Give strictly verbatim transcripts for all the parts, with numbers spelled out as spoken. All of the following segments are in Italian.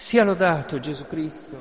Sia lodato Gesù Cristo.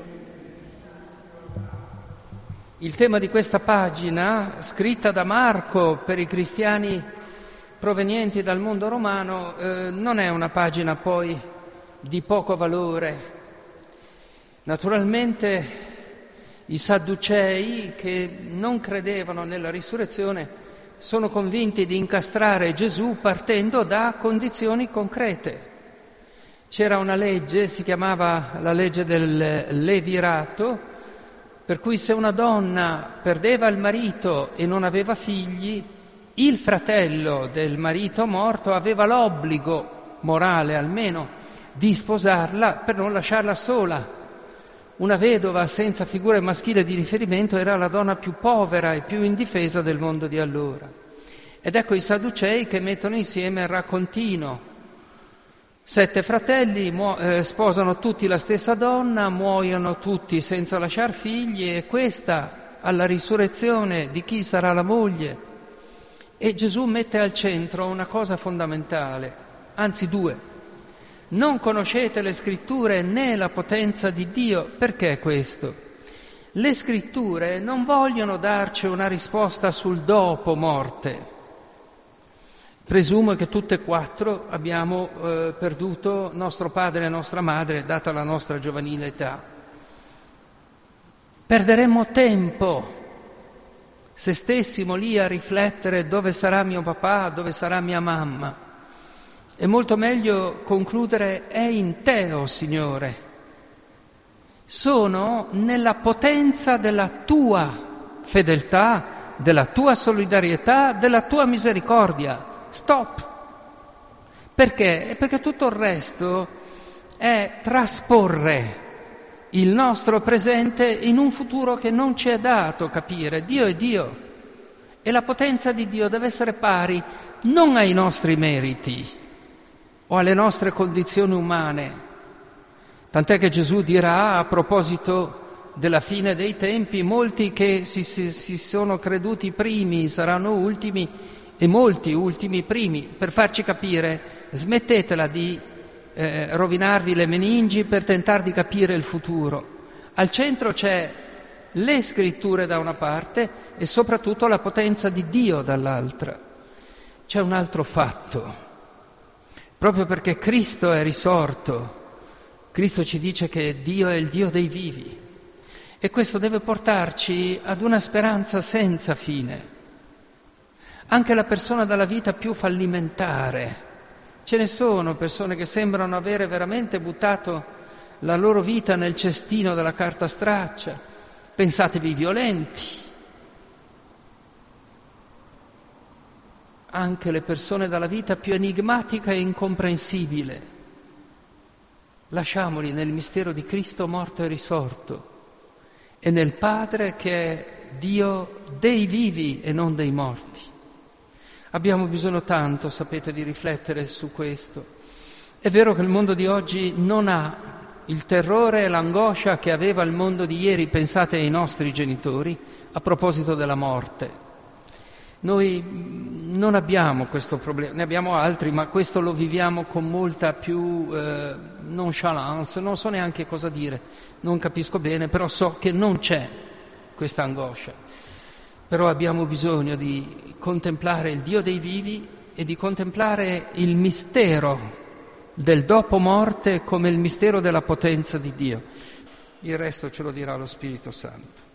Il tema di questa pagina, scritta da Marco per i cristiani provenienti dal mondo romano, eh, non è una pagina poi di poco valore. Naturalmente i Sadducei, che non credevano nella risurrezione, sono convinti di incastrare Gesù partendo da condizioni concrete. C'era una legge, si chiamava la legge del levirato, per cui se una donna perdeva il marito e non aveva figli, il fratello del marito morto aveva l'obbligo morale almeno di sposarla per non lasciarla sola. Una vedova senza figura maschile di riferimento era la donna più povera e più indifesa del mondo di allora. Ed ecco i Sadducei che mettono insieme il raccontino. Sette fratelli muo- eh, sposano tutti la stessa donna, muoiono tutti senza lasciar figli, e questa alla risurrezione di chi sarà la moglie. E Gesù mette al centro una cosa fondamentale, anzi due. Non conoscete le scritture né la potenza di Dio. Perché questo? Le scritture non vogliono darci una risposta sul dopo morte. Presumo che tutte e quattro abbiamo eh, perduto nostro padre e nostra madre, data la nostra giovanile età. Perderemmo tempo se stessimo lì a riflettere dove sarà mio papà, dove sarà mia mamma. È molto meglio concludere: è in te, o Signore. Sono nella potenza della tua fedeltà, della tua solidarietà, della tua misericordia. Stop! Perché? Perché tutto il resto è trasporre il nostro presente in un futuro che non ci è dato capire. Dio è Dio e la potenza di Dio deve essere pari non ai nostri meriti o alle nostre condizioni umane. Tant'è che Gesù dirà a proposito della fine dei tempi: molti che si, si, si sono creduti primi saranno ultimi, e molti ultimi primi, per farci capire: smettetela di eh, rovinarvi le meningi per tentare di capire il futuro. Al centro c'è le scritture da una parte e soprattutto la potenza di Dio dall'altra. C'è un altro fatto: proprio perché Cristo è risorto, Cristo ci dice che Dio è il Dio dei vivi, e questo deve portarci ad una speranza senza fine. Anche la persona dalla vita più fallimentare, ce ne sono persone che sembrano avere veramente buttato la loro vita nel cestino della carta straccia. Pensatevi violenti. Anche le persone dalla vita più enigmatica e incomprensibile. Lasciamoli nel mistero di Cristo morto e risorto e nel Padre che è Dio dei vivi e non dei morti. Abbiamo bisogno tanto, sapete, di riflettere su questo. È vero che il mondo di oggi non ha il terrore e l'angoscia che aveva il mondo di ieri. Pensate ai nostri genitori a proposito della morte. Noi non abbiamo questo problema, ne abbiamo altri, ma questo lo viviamo con molta più eh, nonchalance. Non so neanche cosa dire, non capisco bene, però so che non c'è questa angoscia. Però abbiamo bisogno di contemplare il Dio dei vivi e di contemplare il mistero del dopo morte come il mistero della potenza di Dio. Il resto ce lo dirà lo Spirito Santo.